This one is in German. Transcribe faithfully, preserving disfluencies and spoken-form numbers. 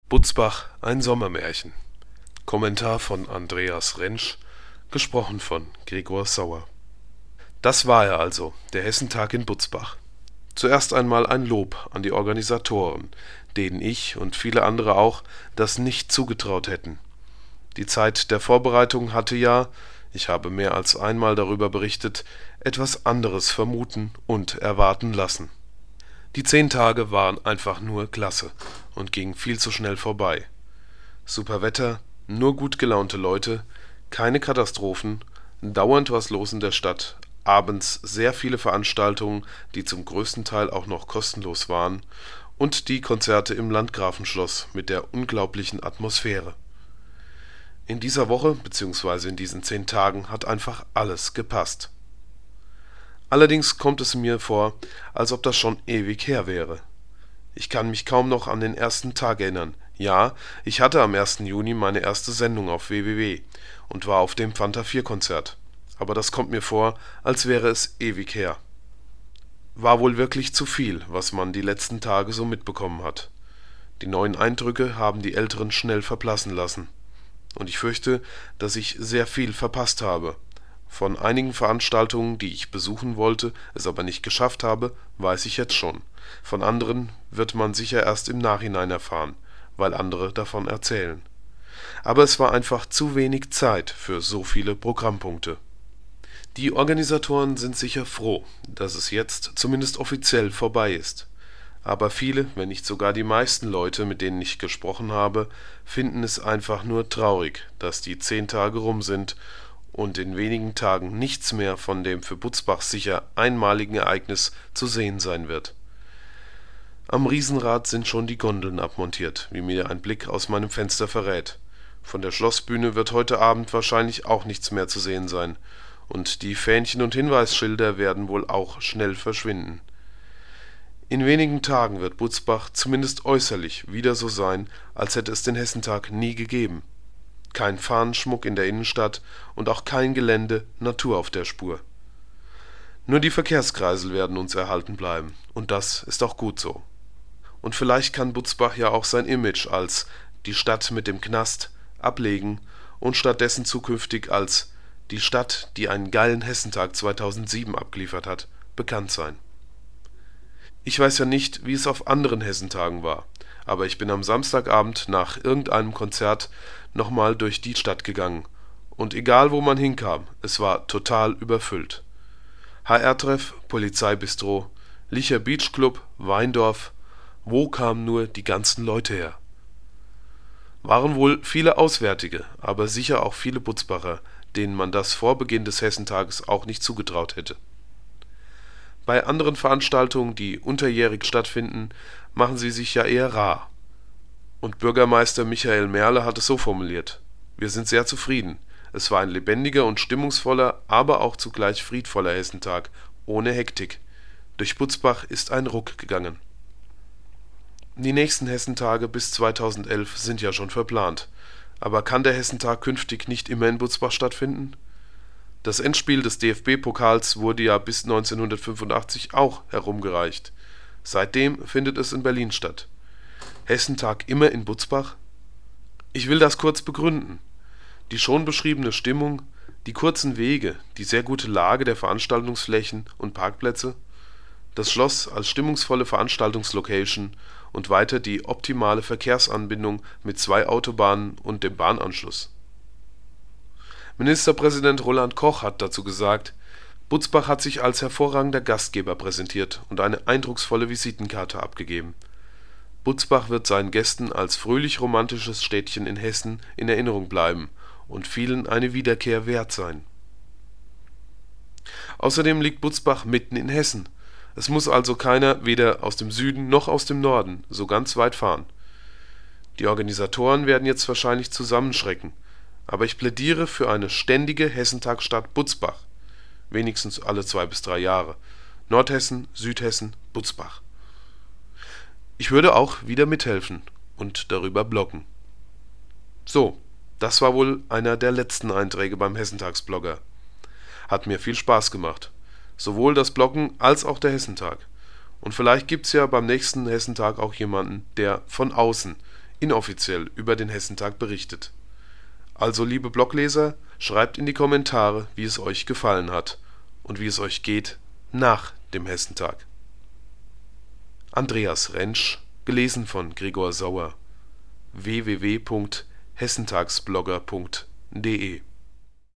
Butzbach, ein Sommermärchen. Kommentar von Andreas Rentsch, gesprochen von Gregor Sauer. Das war er also, der Hessentag in Butzbach. Zuerst einmal ein Lob an die Organisatoren, denen ich und viele andere auch das nicht zugetraut hätten. Die Zeit der Vorbereitung hatte ja, ich habe mehr als einmal darüber berichtet, etwas anderes vermuten und erwarten lassen. Die zehn Tage waren einfach nur klasse und gingen viel zu schnell vorbei. Super Wetter, nur gut gelaunte Leute, keine Katastrophen, dauernd was los in der Stadt, abends sehr viele Veranstaltungen, die zum größten Teil auch noch kostenlos waren, und die Konzerte im Landgrafenschloss mit der unglaublichen Atmosphäre. In dieser Woche bzw. in diesen zehn Tagen hat einfach alles gepasst. Allerdings kommt es mir vor, als ob das schon ewig her wäre. Ich kann mich kaum noch an den ersten Tag erinnern. Ja, ich hatte am ersten Juni meine erste Sendung auf W W W und war auf dem Fanta vier Konzert. Aber das kommt mir vor, als wäre es ewig her. War wohl wirklich zu viel, was man die letzten Tage so mitbekommen hat. Die neuen Eindrücke haben die Älteren schnell verblassen lassen. Und ich fürchte, dass ich sehr viel verpasst habe. Von einigen Veranstaltungen, die ich besuchen wollte, es aber nicht geschafft habe, weiß ich jetzt schon. Von anderen wird man sicher erst im Nachhinein erfahren, weil andere davon erzählen. Aber es war einfach zu wenig Zeit für so viele Programmpunkte. Die Organisatoren sind sicher froh, dass es jetzt zumindest offiziell vorbei ist. Aber viele, wenn nicht sogar die meisten Leute, mit denen ich gesprochen habe, finden es einfach nur traurig, dass die zehn Tage rum sind und in wenigen Tagen nichts mehr von dem für Butzbach sicher einmaligen Ereignis zu sehen sein wird. Am Riesenrad sind schon die Gondeln abmontiert, wie mir ein Blick aus meinem Fenster verrät. Von der Schlossbühne wird heute Abend wahrscheinlich auch nichts mehr zu sehen sein, und die Fähnchen und Hinweisschilder werden wohl auch schnell verschwinden. In wenigen Tagen wird Butzbach zumindest äußerlich wieder so sein, als hätte es den Hessentag nie gegeben. Kein Fahnenschmuck in der Innenstadt und auch kein Gelände Natur auf der Spur. Nur die Verkehrskreisel werden uns erhalten bleiben, und das ist auch gut so. Und vielleicht kann Butzbach ja auch sein Image als die Stadt mit dem Knast ablegen und stattdessen zukünftig als die Stadt, die einen geilen Hessentag zweitausendsieben abgeliefert hat, bekannt sein. Ich weiß ja nicht, wie es auf anderen Hessentagen war, aber ich bin am Samstagabend nach irgendeinem Konzert nochmal durch die Stadt gegangen, und egal wo man hinkam, es war total überfüllt. H R-Treff, Polizeibistro, Licher Beachclub, Weindorf, wo kamen nur die ganzen Leute her? Waren wohl viele Auswärtige, aber sicher auch viele Butzbacher, denen man das vor Beginn des Hessentages auch nicht zugetraut hätte. Bei anderen Veranstaltungen, die unterjährig stattfinden, machen sie sich ja eher rar. Und Bürgermeister Michael Merle hat es so formuliert: Wir sind sehr zufrieden. Es war ein lebendiger und stimmungsvoller, aber auch zugleich friedvoller Hessentag, ohne Hektik. Durch Butzbach ist ein Ruck gegangen. Die nächsten Hessentage bis zweitausendelf sind ja schon verplant. Aber kann der Hessentag künftig nicht immer in Butzbach stattfinden? Das Endspiel des D F B-Pokals wurde ja bis neunzehnhundertfünfundachtzig auch herumgereicht. Seitdem findet es in Berlin statt. Hessentag immer in Butzbach? Ich will das kurz begründen. Die schon beschriebene Stimmung, die kurzen Wege, die sehr gute Lage der Veranstaltungsflächen und Parkplätze, das Schloss als stimmungsvolle Veranstaltungslocation und weiter die optimale Verkehrsanbindung mit zwei Autobahnen und dem Bahnanschluss. Ministerpräsident Roland Koch hat dazu gesagt, Butzbach hat sich als hervorragender Gastgeber präsentiert und eine eindrucksvolle Visitenkarte abgegeben. Butzbach wird seinen Gästen als fröhlich-romantisches Städtchen in Hessen in Erinnerung bleiben und vielen eine Wiederkehr wert sein. Außerdem liegt Butzbach mitten in Hessen. Es muss also keiner weder aus dem Süden noch aus dem Norden so ganz weit fahren. Die Organisatoren werden jetzt wahrscheinlich zusammenschrecken, aber ich plädiere für eine ständige Hessentagsstadt Butzbach, wenigstens alle zwei bis drei Jahre. Nordhessen, Südhessen, Butzbach. Ich würde auch wieder mithelfen und darüber bloggen. So, das war wohl einer der letzten Einträge beim Hessentagsblogger. Hat mir viel Spaß gemacht. Sowohl das Bloggen als auch der Hessentag. Und vielleicht gibt's ja beim nächsten Hessentag auch jemanden, der von außen inoffiziell über den Hessentag berichtet. Also, liebe Blogleser, schreibt in die Kommentare, wie es euch gefallen hat und wie es euch geht nach dem Hessentag. Andreas Rentsch, gelesen von Gregor Sauer. w w w punkt hessentagsblogger punkt de